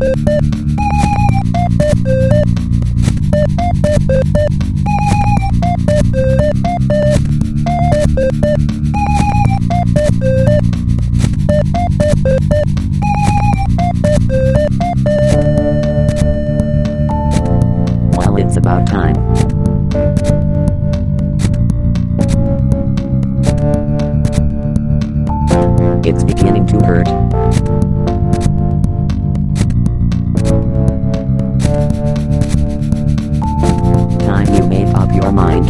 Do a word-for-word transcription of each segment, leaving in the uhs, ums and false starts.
Well, it's about time. It's beginning to hurt. Time you made up your mind.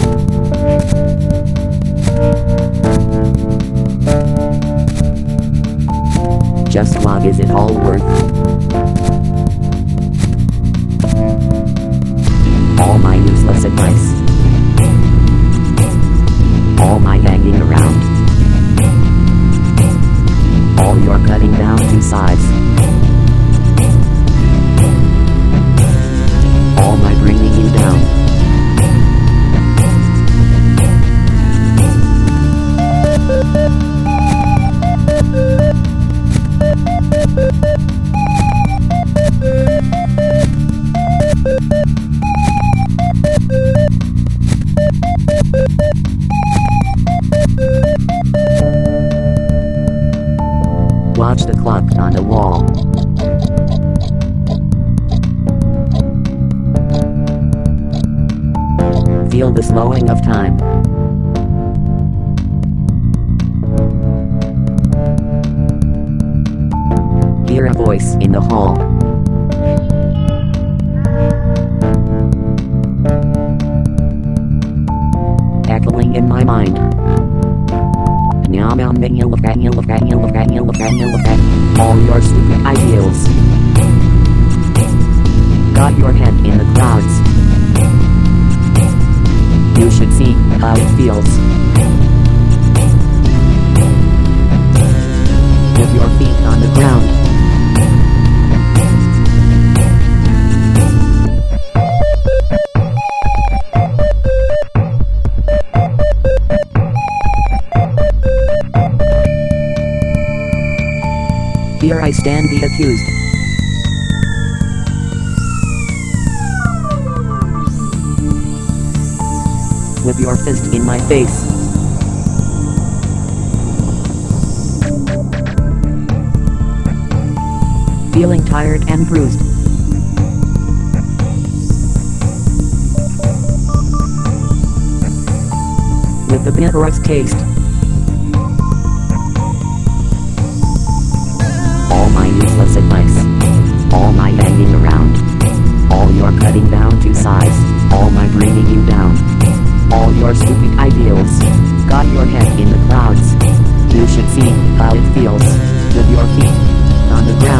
Just what is it all worth? All my useless advice. All my hanging around. All your cutting down to size. All my bringing you down. Watch the clock on the wall. Feel the slowing of time. Hear a voice in the hall. Echoing in my mind. All your stupid ideals. Got your head in the clouds. You should see how it feels. With your feet on the ground. Here I stand the accused. With your fist in my face. Feeling tired and bruised. With the bitterest taste. All my useless advice. All my hanging around. All your cutting down to size. All my bringing you down. All your stupid ideals. Got your head in the clouds. You should see how it feels. With your feet on the ground.